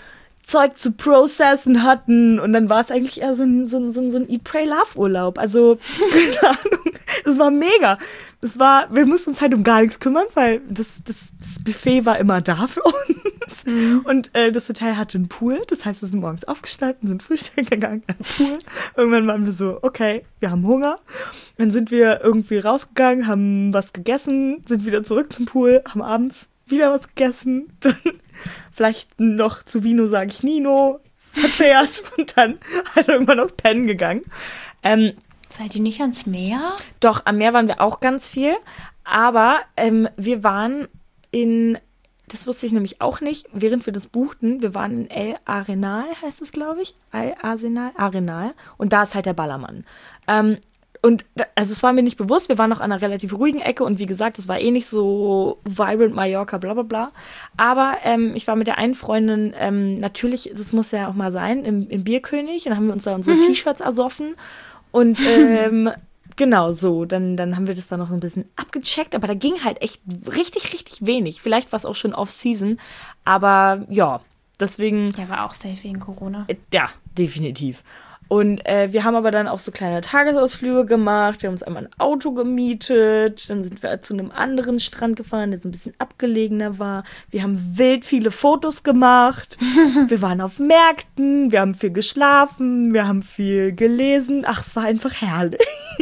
Zeug zu processen hatten und dann war es eigentlich eher so ein, so ein, so ein, so ein Eat, Pray, Love Urlaub. Also, keine Ahnung, es war mega. Es war, wir mussten uns halt um gar nichts kümmern, weil das, das, das Buffet war immer da für uns. Mhm. Und äh, das Hotel hatte einen Pool, das heißt, wir sind morgens aufgestanden, sind frühstücken gegangen, an den Pool. Irgendwann waren wir so, okay, wir haben Hunger. Dann sind wir irgendwie rausgegangen, haben was gegessen, sind wieder zurück zum Pool, haben abends wieder was gegessen, dann vielleicht noch zu Vino, sage ich Nino, verzehrt und dann halt irgendwann auf Pennen gegangen. Ähm, Seid ihr nicht ans Meer? Doch, am Meer waren wir auch ganz viel, aber ähm, wir waren in, das wusste ich nämlich auch nicht, während wir das buchten, wir waren in El Arenal, heißt es, glaube ich, El Arsenal, Arenal, und da ist halt der Ballermann. Ähm, Und also es war mir nicht bewusst, wir waren noch an einer relativ ruhigen Ecke und wie gesagt, es war eh nicht so vibrant Mallorca, bla bla bla. Aber ähm, ich war mit der einen Freundin, ähm, natürlich, das muss ja auch mal sein, im, im Bierkönig. Und dann haben wir uns da unsere mhm. T-Shirts ersoffen. Und ähm, genau so, dann, dann haben wir das da noch ein bisschen abgecheckt. Aber da ging halt echt richtig, richtig wenig. Vielleicht war es auch schon Off-Season. Aber ja, deswegen... Ja, war auch safe wegen Corona. Äh, ja, definitiv. Und äh, wir haben aber dann auch so kleine Tagesausflüge gemacht. Wir haben uns einmal ein Auto gemietet. Dann sind wir zu einem anderen Strand gefahren, der so ein bisschen abgelegener war. Wir haben wild viele Fotos gemacht. Wir waren auf Märkten. Wir haben viel geschlafen. Wir haben viel gelesen. Ach, es war einfach herrlich.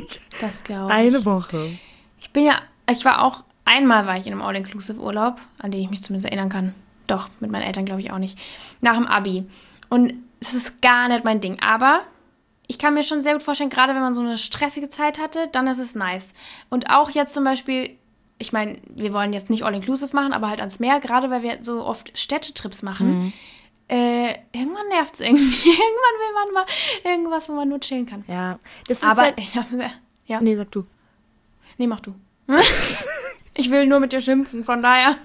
Das glaube ich. Eine Woche. Ich bin ja, ich war auch, einmal war ich in einem All-Inclusive-Urlaub, an den ich mich zumindest erinnern kann. Doch, mit meinen Eltern glaube ich auch nicht. Nach dem Abi. Und es ist gar nicht mein Ding. Aber ich kann mir schon sehr gut vorstellen, gerade wenn man so eine stressige Zeit hatte, dann ist es nice. Und auch jetzt zum Beispiel, ich meine, wir wollen jetzt nicht all-inclusive machen, aber halt ans Meer, gerade weil wir so oft Städtetrips machen. Mhm. Äh, irgendwann nervt es irgendwie. Irgendwann will man mal irgendwas, wo man nur chillen kann. Ja, das ist aber halt... ja, ja. Nee, sag du. Nee, mach du. Ich will nur mit dir schimpfen, von daher.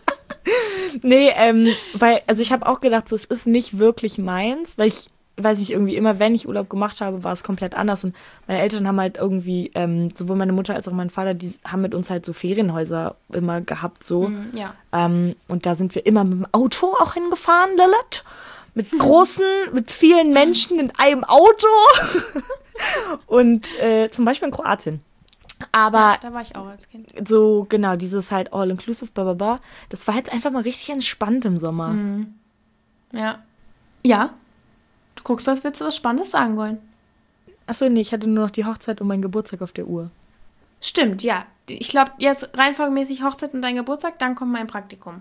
Nee, ähm, weil, also ich habe auch gedacht, so, es ist nicht wirklich meins, weil ich, weiß nicht, irgendwie immer, wenn ich Urlaub gemacht habe, war es komplett anders und meine Eltern haben halt irgendwie, ähm, sowohl meine Mutter als auch mein Vater, die haben mit uns halt so Ferienhäuser immer gehabt, so. Mm, ja. Ähm, und da sind wir immer mit dem Auto auch hingefahren, Lilith. Mit großen, mit vielen Menschen in einem Auto. Und äh, zum Beispiel in Kroatien. Aber ja, da war ich auch als Kind. So, genau, dieses halt all-inclusive, bababa, das war jetzt einfach mal richtig entspannt im Sommer. Mhm. Ja. Ja. Du guckst, als würdest du was Spannendes sagen wollen. Achso, nee, ich hatte nur noch die Hochzeit und meinen Geburtstag auf der Uhr. Stimmt, ja. Ich glaube, jetzt reihenfolgemäßig Hochzeit und dein Geburtstag, dann kommt mein Praktikum.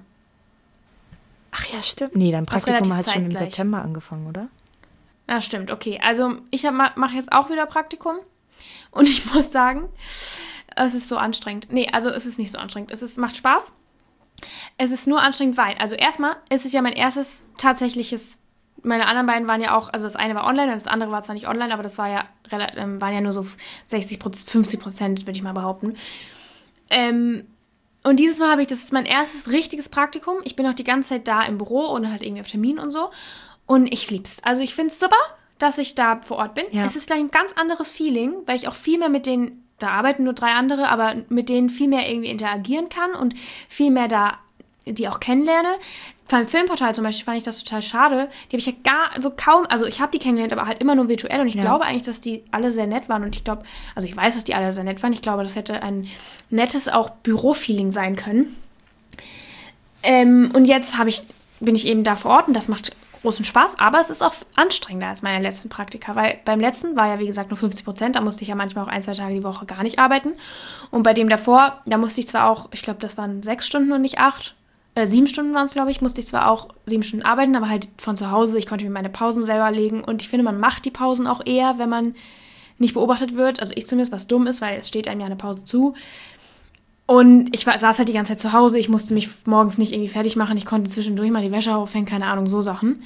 Ach ja, stimmt. Nee, dein Praktikum hat schon im September angefangen, oder? Ja, stimmt, okay. Also ich mache jetzt auch wieder Praktikum. Und ich muss sagen, es ist so anstrengend. Nee, also es ist nicht so anstrengend. Es ist, macht Spaß. Es ist nur anstrengend, weil, also erstmal ist es ja mein erstes tatsächliches, meine anderen beiden waren ja auch, also das eine war online und das andere war zwar nicht online, aber das war ja, waren ja nur so sechzig, fünfzig Prozent, würde ich mal behaupten. Ähm, und dieses Mal habe ich, das ist mein erstes richtiges Praktikum. Ich bin auch die ganze Zeit da im Büro und halt irgendwie auf Termin und so. Und ich lieb's. Also ich finde es super, dass ich da vor Ort bin. Ja. Es ist gleich ein ganz anderes Feeling, weil ich auch viel mehr mit denen, da arbeiten nur drei andere, aber mit denen viel mehr irgendwie interagieren kann und viel mehr da die auch kennenlerne. Beim Filmportal zum Beispiel fand ich das total schade. Die habe ich ja gar, so kaum, also ich habe die kennengelernt, aber halt immer nur virtuell und ich ja. glaube eigentlich, dass die alle sehr nett waren und ich glaube, also ich weiß, dass die alle sehr nett waren. Ich glaube, das hätte ein nettes auch Büro-Feeling sein können. Ähm, und jetzt habe ich, bin ich eben da vor Ort und das macht großen Spaß, aber es ist auch anstrengender als meine letzten Praktika, weil beim letzten war ja, wie gesagt, nur fünfzig Prozent, da musste ich ja manchmal auch ein, zwei Tage die Woche gar nicht arbeiten und bei dem davor, da musste ich zwar auch, ich glaube, das waren sechs Stunden und nicht acht, äh, sieben Stunden waren es, glaube ich, musste ich zwar auch sieben Stunden arbeiten, aber halt von zu Hause, ich konnte mir meine Pausen selber legen und ich finde, man macht die Pausen auch eher, wenn man nicht beobachtet wird, also ich zumindest, was dumm ist, weil es steht einem ja eine Pause zu. Und ich war, saß halt die ganze Zeit zu Hause, ich musste mich morgens nicht irgendwie fertig machen, ich konnte zwischendurch mal die Wäsche aufhängen, keine Ahnung, so Sachen.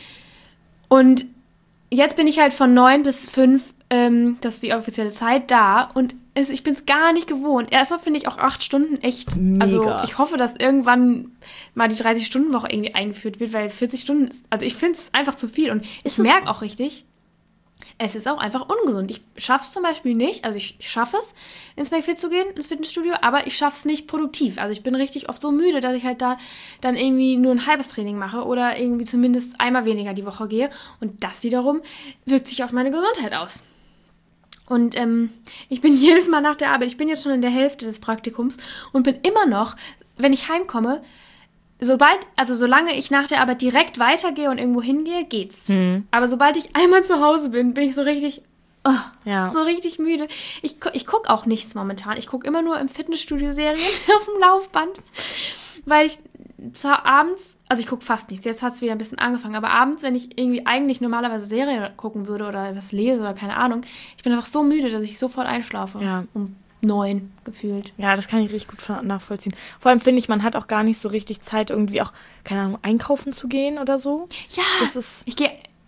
Und jetzt bin ich halt von neun bis fünf, ähm, das ist die offizielle Zeit, da und es, ich bin es gar nicht gewohnt. Erstmal finde ich auch acht Stunden echt, Mega. Also ich hoffe, dass irgendwann mal die dreißig-Stunden-Woche irgendwie eingeführt wird, weil vierzig Stunden, ist, also ich finde es einfach zu viel und ich merke auch richtig, es ist auch einfach ungesund. Ich schaffe es zum Beispiel nicht, also ich, ich schaffe es, ins McFit zu gehen, ins Fitnessstudio, aber ich schaffe es nicht produktiv. Also ich bin richtig oft so müde, dass ich halt da dann irgendwie nur ein halbes Training mache oder irgendwie zumindest einmal weniger die Woche gehe. Und das wiederum wirkt sich auf meine Gesundheit aus. Und ähm, ich bin jedes Mal nach der Arbeit, ich bin jetzt schon in der Hälfte des Praktikums und bin immer noch, wenn ich heimkomme, sobald, also solange ich nach der Arbeit direkt weitergehe und irgendwo hingehe, geht's. Hm. Aber sobald ich einmal zu Hause bin, bin ich so richtig, oh, ja. so richtig müde. Ich, ich gucke auch nichts momentan. Ich gucke immer nur im Fitnessstudio-Serien auf dem Laufband, weil ich zwar abends, also ich gucke fast nichts, jetzt hat es wieder ein bisschen angefangen, aber abends, wenn ich irgendwie eigentlich normalerweise Serie gucken würde oder was lese oder keine Ahnung, ich bin einfach so müde, dass ich sofort einschlafe. Ja. Um neun gefühlt. Ja, das kann ich richtig gut nachvollziehen. Vor allem finde ich, man hat auch gar nicht so richtig Zeit, irgendwie auch, keine Ahnung, einkaufen zu gehen oder so. Ja, das ist ich gehe,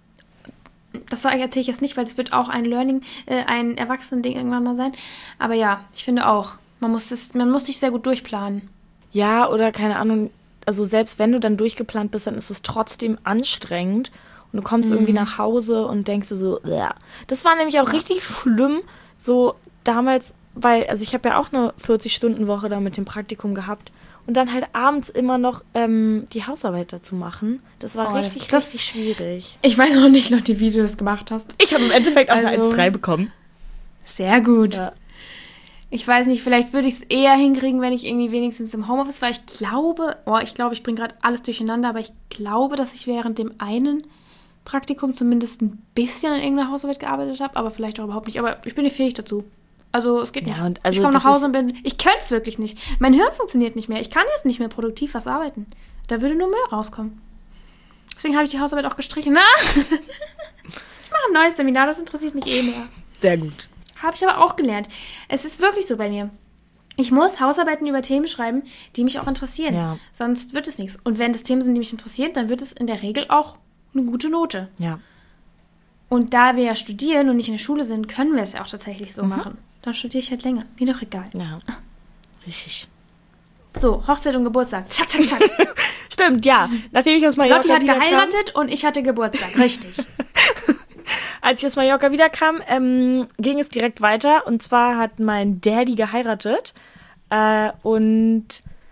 das erzähle ich jetzt nicht, weil es wird auch ein Learning, äh, ein Erwachsenen-Ding irgendwann mal sein. Aber ja, ich finde auch, man muss, das, man muss sich sehr gut durchplanen. Ja, oder keine Ahnung, also selbst wenn du dann durchgeplant bist, dann ist es trotzdem anstrengend und du kommst mhm. irgendwie nach Hause und denkst dir so, Bäh. Das war nämlich auch ja. richtig schlimm, so damals, weil, also ich habe ja auch eine vierzig-Stunden-Woche da mit dem Praktikum gehabt und dann halt abends immer noch ähm, die Hausarbeit dazu machen. Das war oh, richtig, das, richtig schwierig. Ich weiß auch nicht noch, wie du das gemacht hast. Ich habe im Endeffekt auch also, eine eins drei bekommen. Sehr gut. Ja. Ich weiß nicht, vielleicht würde ich es eher hinkriegen, wenn ich irgendwie wenigstens im Homeoffice war. Ich glaube, oh, ich glaube, ich bringe gerade alles durcheinander, aber ich glaube, dass ich während dem einen Praktikum zumindest ein bisschen an irgendeiner Hausarbeit gearbeitet habe, aber vielleicht auch überhaupt nicht. Aber ich bin nicht fähig dazu. Also es geht nicht. Ja, und also ich komme nach Hause und bin, ich könnte es wirklich nicht. Mein Hirn funktioniert nicht mehr. Ich kann jetzt nicht mehr produktiv was arbeiten. Da würde nur Müll rauskommen. Deswegen habe ich die Hausarbeit auch gestrichen. Ich mache ein neues Seminar, das interessiert mich eh mehr. Sehr gut. Habe ich aber auch gelernt. Es ist wirklich so bei mir. Ich muss Hausarbeiten über Themen schreiben, die mich auch interessieren. Ja. Sonst wird es nichts. Und wenn das Themen sind, die mich interessieren, dann wird es in der Regel auch eine gute Note. Ja. Und da wir ja studieren und nicht in der Schule sind, können wir es ja auch tatsächlich so Mhm. machen. Dann studiere ich halt länger. Mir doch egal. Ja. Richtig. So, Hochzeit und Geburtstag. Zack, zack, zack. Stimmt, ja. Nachdem ich aus Mallorca Lotti hat wiederkam, geheiratet und ich hatte Geburtstag. Richtig. als ich aus Mallorca wiederkam, ähm, ging es direkt weiter. Und zwar hat mein Daddy geheiratet. Äh, und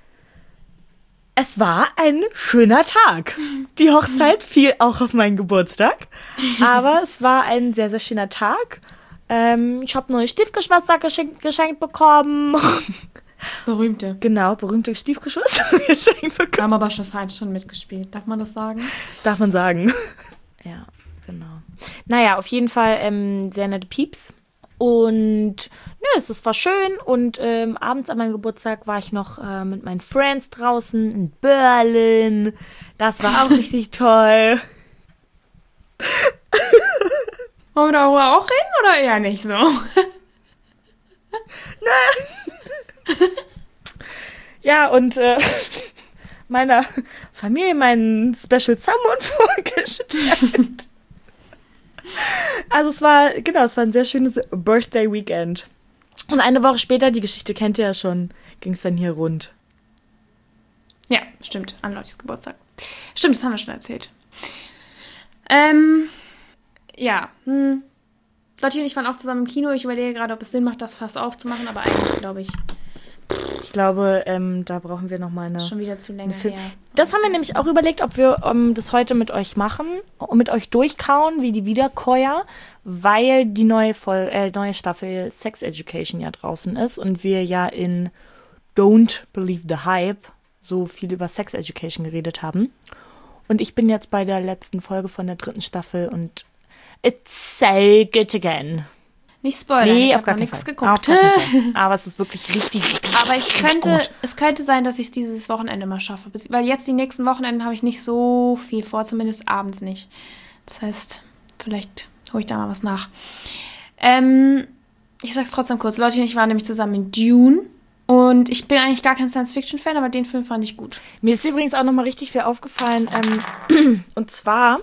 es war ein schöner Tag. Die Hochzeit fiel auch auf meinen Geburtstag. Aber es war ein sehr, sehr schöner Tag. Ähm, ich habe neue Stiefgeschwister geschenkt, geschenkt bekommen. Berühmte. Genau, berühmte Stiefgeschwister geschenkt Wir bekommen. haben aber schon Heinz schon mitgespielt. Darf man das sagen? Das darf man sagen. Ja, genau. Naja, auf jeden Fall ähm, sehr nette Pieps. Und nö, es es war schön. Und ähm, abends an meinem Geburtstag war ich noch äh, mit meinen Friends draußen in Berlin. Das war auch richtig toll. Wollen wir darüber auch reden oder eher nicht so? Ja, und äh, meiner Familie meinen Special Someone vorgestellt. Also es war, genau, es war ein sehr schönes Birthday Weekend. Und eine Woche später, die Geschichte kennt ihr ja schon, ging es dann hier rund. Ja, stimmt. An Lottis Geburtstag. Stimmt, das haben wir schon erzählt. Ähm, ja. Hm. Lotti und ich waren auch zusammen im Kino. Ich überlege gerade, ob es Sinn macht, das Fass aufzumachen, aber eigentlich glaube ich, Ich glaube, ähm, da brauchen wir nochmal eine... ist schon wieder zu länger Film. her. Das haben wir nämlich auch überlegt, ob wir um, das heute mit euch machen, und mit euch durchkauen, wie die Wiederkäuer, weil die neue, Vol äh, neue Staffel Sex Education ja draußen ist und wir ja in Don't Believe the Hype so viel über Sex Education geredet haben. Und ich bin jetzt bei der letzten Folge von der dritten Staffel und it's so good again. Nicht spoilern, ich habe noch nichts Auf geguckt. gar keinen Fall. Aber es ist wirklich richtig, richtig, Aber ich richtig könnte, gut. es könnte sein, dass ich es dieses Wochenende mal schaffe. Bis- Weil jetzt die nächsten Wochenenden habe ich nicht so viel vor, zumindest abends nicht. Das heißt, vielleicht hole ich da mal was nach. Ähm, ich sag's trotzdem kurz. Leute und ich waren nämlich zusammen in Dune. Und ich bin eigentlich gar kein Science-Fiction-Fan, aber den Film fand ich gut. Mir ist übrigens auch nochmal richtig viel aufgefallen. Ähm, und zwar,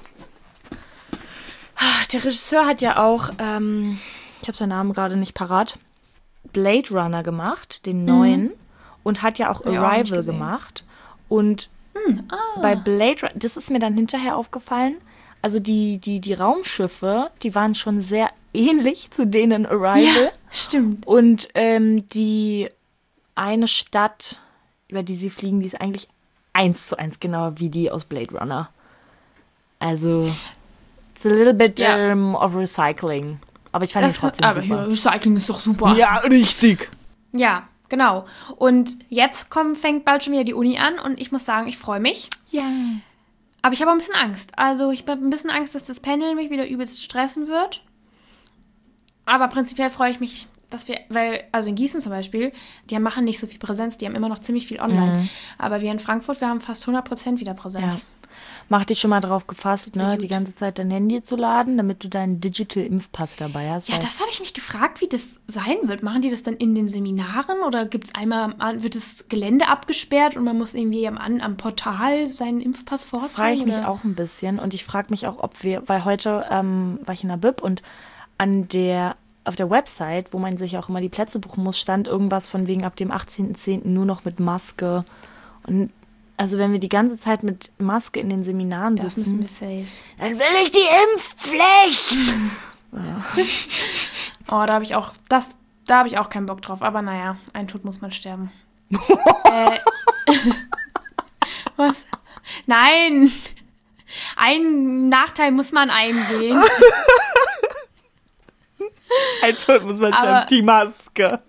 der Regisseur hat ja auch, ähm, ich habe seinen Namen gerade nicht parat, Blade Runner gemacht, den neuen. Und hat ja auch Hab ich auch nicht Arrival gesehen. gemacht. Und bei Blade Runner, das ist mir dann hinterher aufgefallen, also die, die, die Raumschiffe, die waren schon sehr ähnlich zu denen in Arrival. stimmt. Und ähm, die eine Stadt, über die sie fliegen, die ist eigentlich eins zu eins genau wie die aus Blade Runner. Also, it's a little bit Ja. um, of recycling. Aber ich fand Das ihn trotzdem aber super. hier, Recycling ist doch super. Ja, richtig. Ja, genau. Und jetzt kommt, fängt bald schon wieder die Uni an und ich muss sagen, ich freue mich. Ja. Aber ich habe auch ein bisschen Angst. Also ich habe ein bisschen Angst, dass das Pendeln mich wieder übelst stressen wird. Aber prinzipiell freue ich mich, dass wir, weil, also in Gießen zum Beispiel, die machen nicht so viel Präsenz, die haben immer noch ziemlich viel online. Mhm. Aber wir in Frankfurt, wir haben fast hundert Prozent wieder Präsenz. Mach dich schon mal drauf gefasst, ne, Gut. die ganze Zeit dein Handy zu laden, damit du deinen Digital-Impfpass dabei hast. Ja, weil- das habe ich mich gefragt, wie das sein wird. Machen die das dann in den Seminaren oder gibt es einmal, am- wird das Gelände abgesperrt und man muss irgendwie am, an- am Portal seinen Impfpass Das vorzeigen? frage ich mich oder? auch ein bisschen. Und ich frage mich auch, ob wir, weil heute ähm, war ich in der Bib und an der, auf der Website, wo man sich auch immer die Plätze buchen muss, stand irgendwas von wegen ab dem achtzehnten zehnten nur noch mit Maske. Und also wenn wir die ganze Zeit mit Maske in den Seminaren Das müssen sitzen, wir safe. dann will ich die Impfpflicht. Oh, da habe ich auch, das, da habe ich auch keinen Bock drauf. Aber naja, ein Tod muss man sterben. äh, was? Nein! Einen Nachteil muss man eingehen. Ein Tod muss man Aber- sterben, die Maske.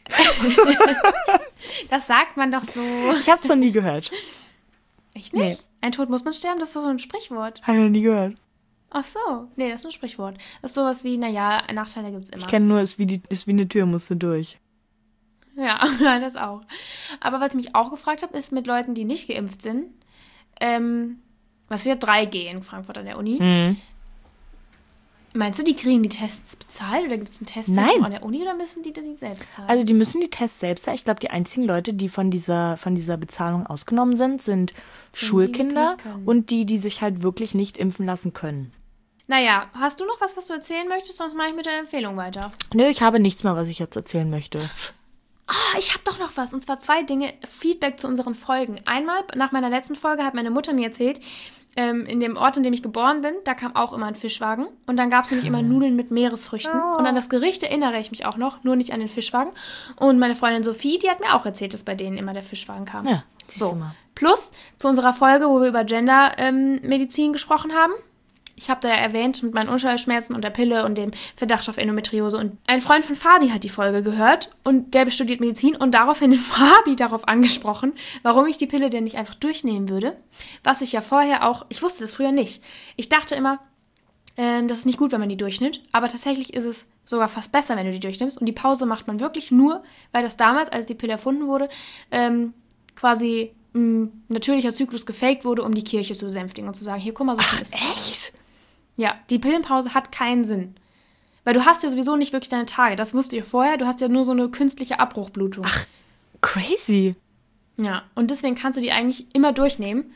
Das sagt man doch so. Ich habe es noch nie gehört. Echt nicht? Ein Tod muss man sterben, das ist doch so ein Sprichwort. Habe ich noch nie gehört. Ach so, nee, das ist ein Sprichwort. Das ist sowas wie, naja, Nachteile gibt's immer. Ich kenne nur, es ist wie, die, ist wie eine Tür, musst du durch. Ja, das auch. Aber was ich mich auch gefragt habe, ist mit Leuten, die nicht geimpft sind, ähm, was ist ja drei G in Frankfurt an der Uni. Mhm. Meinst du, die kriegen die Tests bezahlt oder gibt es einen Testzentrum an der Uni oder müssen die die selbst zahlen? Also die müssen die Tests selbst zahlen. Ich glaube, die einzigen Leute, die von dieser, von dieser Bezahlung ausgenommen sind, sind, sind Schulkinder die und die, die sich halt wirklich nicht impfen lassen können. Naja, hast du noch was, was du erzählen möchtest? Sonst mache ich mit der Empfehlung weiter. Nö, ich habe nichts mehr, was ich jetzt erzählen möchte. Ah, ich habe doch noch was. Und zwar zwei Dinge. Feedback zu unseren Folgen. Einmal, nach meiner letzten Folge hat meine Mutter mir erzählt, ähm, in dem Ort, in dem ich geboren bin, da kam auch immer ein Fischwagen. Und dann gab es nämlich immer Nudeln mit Meeresfrüchten. Oh. Und an das Gericht erinnere ich mich auch noch, nur nicht an den Fischwagen. Und meine Freundin Sophie, die hat mir auch erzählt, dass bei denen immer der Fischwagen kam. Ja, so. Mal. Plus zu unserer Folge, wo wir über Gendermedizin ähm, gesprochen haben. Ich habe da ja erwähnt, mit meinen Unterleibsschmerzen und der Pille und dem Verdacht auf Endometriose. Und ein Freund von Fabi hat die Folge gehört und der studiert Medizin und daraufhin hat Fabi darauf angesprochen, warum ich die Pille denn nicht einfach durchnehmen würde. Was ich ja vorher auch, ich wusste das früher nicht. Ich dachte immer, ähm, das ist nicht gut, wenn man die durchnimmt. Aber tatsächlich ist es sogar fast besser, wenn du die durchnimmst. Und die Pause macht man wirklich nur, weil das damals, als die Pille erfunden wurde, ähm, quasi ein natürlicher Zyklus gefaked wurde, um die Kirche zu besänftigen und zu sagen, hier, guck mal, so viel ist es. Echt? Ja, die Pillenpause hat keinen Sinn. Weil du hast ja sowieso nicht wirklich deine Tage. Das wusste ich vorher. Du hast ja nur so eine künstliche Abbruchblutung. Ach, crazy. Ja, und deswegen kannst du die eigentlich immer durchnehmen.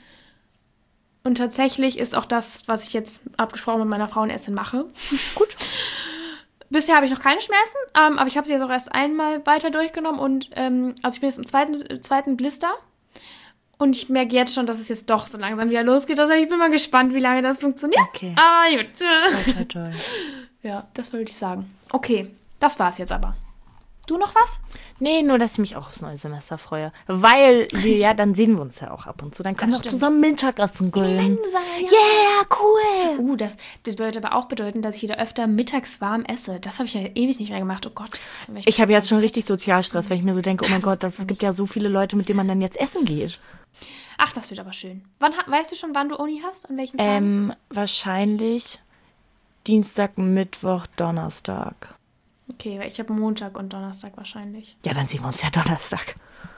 Und tatsächlich ist auch das, was ich jetzt abgesprochen mit meiner Frauenärztin mache. Gut. Bisher habe ich noch keine Schmerzen, ähm, aber ich habe sie jetzt auch erst einmal weiter durchgenommen. Und ähm, also ich bin jetzt im zweiten, zweiten Blister. Und ich merke jetzt schon, dass es jetzt doch so langsam wieder losgeht. Also ich bin mal gespannt, wie lange das funktioniert. Okay. Ah, gut. Toll, toll, toll. Ja, das wollte ich sagen. Okay, das war's jetzt aber. Du noch was? Nee, nur, dass ich mich auch aufs neue Semester freue. Weil wir ja, dann sehen wir uns ja auch ab und zu. Dann können wir auch zusammen Mittagessen grillen. Ja, yeah, cool. Uh, das, das würde aber auch bedeuten, dass ich wieder öfter mittags warm esse. Das habe ich ja ewig nicht mehr gemacht. Oh Gott. Ich, ich habe jetzt schon richtig Sozialstress, weil ich mir so denke, oh mein Gott, das, es gibt ja so viele Leute, mit denen man dann jetzt essen geht. Ach, das wird aber schön. Wann, weißt du schon, wann du Uni hast? An welchen Tagen? Ähm, wahrscheinlich Dienstag, Mittwoch, Donnerstag. Okay, weil ich habe Montag und Donnerstag wahrscheinlich. Ja, dann sehen wir uns ja Donnerstag.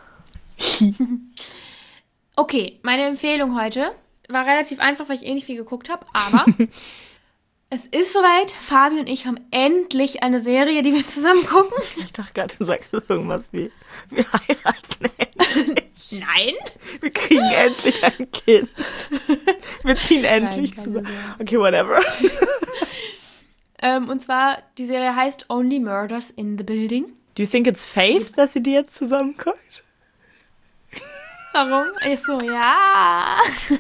Okay, meine Empfehlung heute war relativ einfach, weil ich eh nicht viel geguckt habe, aber es ist soweit. Fabi und ich haben endlich eine Serie, die wir zusammen gucken. Ich dachte gerade, du sagst jetzt irgendwas wie, wir heiraten endlich. Nein. Wir kriegen endlich ein Kind. Wir ziehen endlich Nein, zusammen. Sein. Okay, whatever. ähm, und zwar, die Serie heißt Only Murders in the Building. Do you think it's fate, dass sie die jetzt zusammenkommt? Warum? Ach so, ja.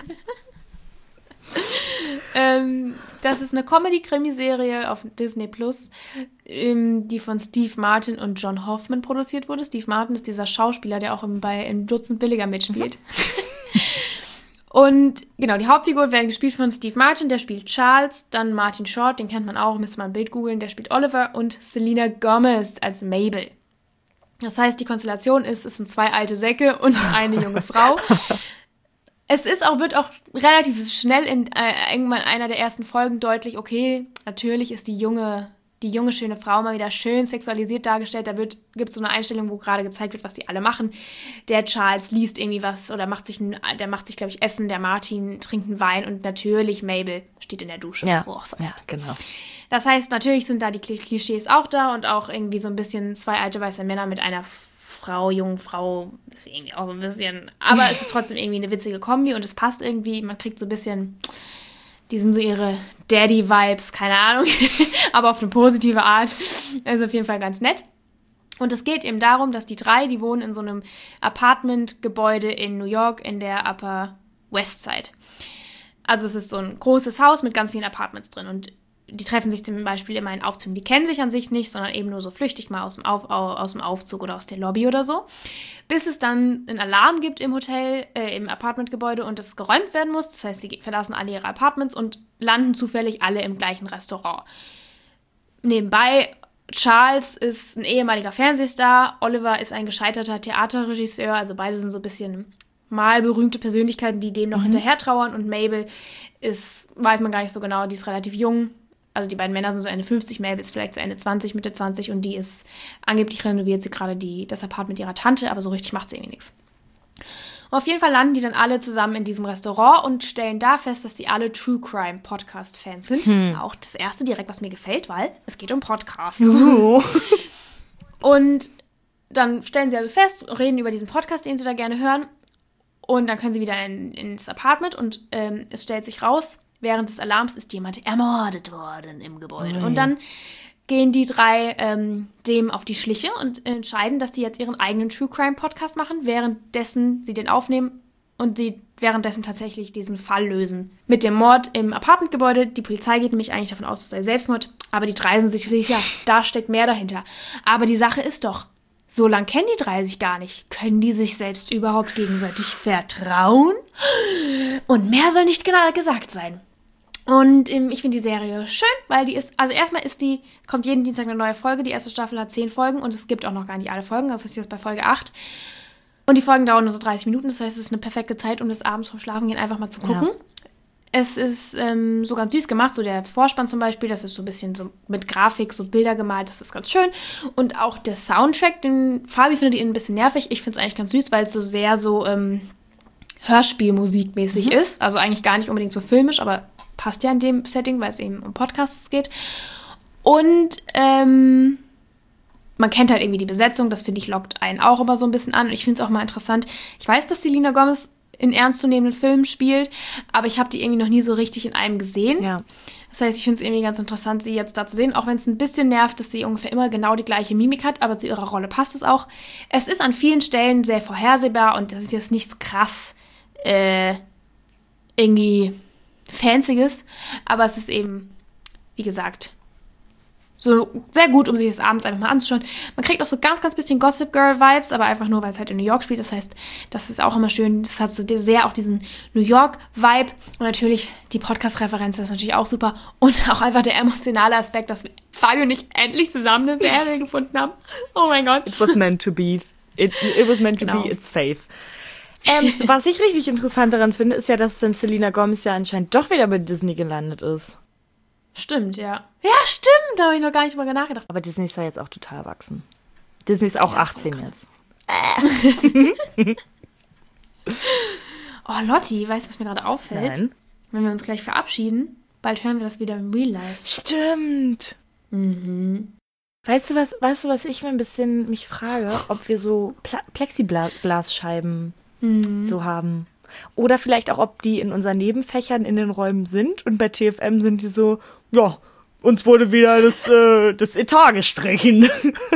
ähm, das ist eine Comedy-Krimi-Serie auf Disney Plus, ähm, die von Steve Martin und John Hoffman produziert wurde. Steve Martin ist dieser Schauspieler, der auch im, bei im Dutzend Billiger mitspielt. Mhm. Und genau, die Hauptfiguren werden gespielt von Steve Martin, der spielt Charles, dann Martin Short, den kennt man auch, müsste man ein Bild googeln, der spielt Oliver und Selena Gomez als Mabel. Das heißt, die Konstellation ist, es sind zwei alte Säcke und eine junge Frau. Es ist auch, wird auch relativ schnell in äh, irgendwann einer der ersten Folgen deutlich, okay, natürlich ist die junge, die junge, schöne Frau mal wieder schön sexualisiert dargestellt. Da gibt es so eine Einstellung, wo gerade gezeigt wird, was die alle machen. Der Charles liest irgendwie was oder macht sich, ein, der macht sich, glaube ich, Essen. Der Martin trinkt einen Wein und natürlich Mabel steht in der Dusche. Ja, wo auch sonst. Ja, genau. Das heißt, natürlich sind da die Klischees auch da und auch irgendwie so ein bisschen zwei alte weiße Männer mit einer Frau, jungen Frau, ist irgendwie auch so ein bisschen, aber es ist trotzdem irgendwie eine witzige Kombi und es passt irgendwie, man kriegt so ein bisschen, die sind so ihre Daddy-Vibes, keine Ahnung, aber auf eine positive Art, also auf jeden Fall ganz nett. Und es geht eben darum, dass die drei, die wohnen in so einem Apartment-Gebäude in New York in der Upper West Side. Also es ist so ein großes Haus mit ganz vielen Apartments drin und die treffen sich zum Beispiel immer in Aufzügen. Die kennen sich an sich nicht, sondern eben nur so flüchtig mal aus dem, Auf, aus dem Aufzug oder aus der Lobby oder so. Bis es dann einen Alarm gibt im Hotel, äh, im Apartmentgebäude und es geräumt werden muss. Das heißt, sie verlassen alle ihre Apartments und landen zufällig alle im gleichen Restaurant. Nebenbei, Charles ist ein ehemaliger Fernsehstar, Oliver ist ein gescheiterter Theaterregisseur, also beide sind so ein bisschen mal berühmte Persönlichkeiten, die dem noch mhm. hinterher trauern und Mabel ist, weiß man gar nicht so genau, die ist relativ jung. Also die beiden Männer sind so Ende fünfzig, Mabel ist vielleicht so Ende zwanzig, Mitte zwanzig und die ist, angeblich renoviert sie gerade die, das Apartment ihrer Tante, aber so richtig macht sie irgendwie nichts. Auf jeden Fall landen die dann alle zusammen in diesem Restaurant und stellen da fest, dass die alle True Crime Podcast Fans sind. Hm. Auch das erste direkt, was mir gefällt, weil es geht um Podcasts. So. Und dann stellen sie also fest, reden über diesen Podcast, den sie da gerne hören. Und dann können sie wieder in, ins Apartment und ähm, es stellt sich raus, während des Alarms ist jemand ermordet worden im Gebäude. Oh. Und dann gehen die drei ähm, dem auf die Schliche und entscheiden, dass die jetzt ihren eigenen True Crime Podcast machen, währenddessen sie den aufnehmen und sie währenddessen tatsächlich diesen Fall lösen. Mit dem Mord im Apartmentgebäude. Die Polizei geht nämlich eigentlich davon aus, es sei Selbstmord, aber die drei sind sich sicher, da steckt mehr dahinter. Aber die Sache ist doch, so lang kennen die drei sich gar nicht. Können die sich selbst überhaupt gegenseitig vertrauen? Und mehr soll nicht genau gesagt sein. Und ähm, ich finde die Serie schön, weil die ist, also erstmal ist die, kommt jeden Dienstag eine neue Folge. Die erste Staffel hat zehn Folgen und es gibt auch noch gar nicht alle Folgen. Das ist jetzt bei Folge acht. Und die Folgen dauern nur so dreißig Minuten. Das heißt, es ist eine perfekte Zeit, um das abends vom Schlafengehen einfach mal zu gucken. Ja. Es ist ähm, so ganz süß gemacht, so der Vorspann zum Beispiel, das ist so ein bisschen so mit Grafik, so Bilder gemalt, das ist ganz schön. Und auch der Soundtrack, den Fabi findet ihn ein bisschen nervig. Ich finde es eigentlich ganz süß, weil es so sehr so ähm, Hörspielmusikmäßig mhm. ist. Also eigentlich gar nicht unbedingt so filmisch, aber passt ja in dem Setting, weil es eben um Podcasts geht. Und ähm, man kennt halt irgendwie die Besetzung, das finde ich lockt einen auch immer so ein bisschen an. Und ich finde es auch mal interessant. Ich weiß, dass Selena Gomez in ernstzunehmenden Filmen spielt, aber ich habe die irgendwie noch nie so richtig in einem gesehen. Ja. Das heißt, ich finde es irgendwie ganz interessant, sie jetzt da zu sehen, auch wenn es ein bisschen nervt, dass sie ungefähr immer genau die gleiche Mimik hat, aber zu ihrer Rolle passt es auch. Es ist an vielen Stellen sehr vorhersehbar und das ist jetzt nichts krass äh, irgendwie Fancyes, aber es ist eben, wie gesagt, so sehr gut, um sich das abends einfach mal anzuschauen. Man kriegt auch so ganz, ganz bisschen Gossip Girl Vibes, aber einfach nur, weil es halt in New York spielt. Das heißt, das ist auch immer schön. Das hat so sehr auch diesen New York Vibe und natürlich die Podcast-Referenz, das ist natürlich auch super und auch einfach der emotionale Aspekt, dass Fabio und ich endlich zusammen eine Serie gefunden haben. Oh mein Gott. It was meant to be. It, it was meant to genau. be its faith. Ähm, was ich richtig interessant daran finde, ist ja, dass dann Selena Gomez ja anscheinend doch wieder bei Disney gelandet ist. Stimmt, ja. Ja, stimmt, da habe ich noch gar nicht mal nachgedacht. Aber Disney ist ja jetzt auch total erwachsen. Disney ist auch ja, achtzehn okay. jetzt. Äh. Oh, Lotti, weißt du, was mir gerade auffällt? Nein. Wenn wir uns gleich verabschieden, bald hören wir das wieder im Real Life. Stimmt. Mhm. Weißt du, was, weißt du, was ich mir ein bisschen mich frage? Ob wir so Pla- Plexiglasscheiben mhm. so haben. Oder vielleicht auch, ob die in unseren Nebenfächern in den Räumen sind und bei T F M sind die so, ja, uns wurde wieder das, äh, das Etat gestrichen.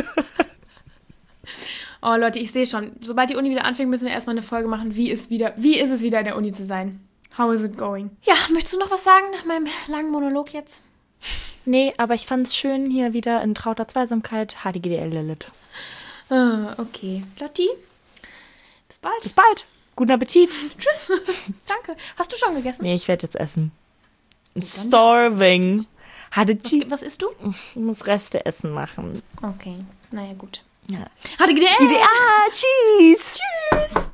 Oh Leute, ich sehe schon, sobald die Uni wieder anfängt, müssen wir erstmal eine Folge machen, wie ist, wieder, wie ist es wieder in der Uni zu sein? How is it going? Ja, möchtest du noch was sagen nach meinem langen Monolog jetzt? Nee, aber ich fand es schön, hier wieder in trauter Zweisamkeit H D G D L Lilith. Ah, okay. Lotti, bis bald. Bis bald. Guten Appetit. Tschüss. Danke. Hast du schon gegessen? Nee, ich werde jetzt essen. Starving. Was, was isst du? Ich muss Reste essen machen. Okay. Naja, gut. Ja. H D G D L. Ah, tschüss. Tschüss.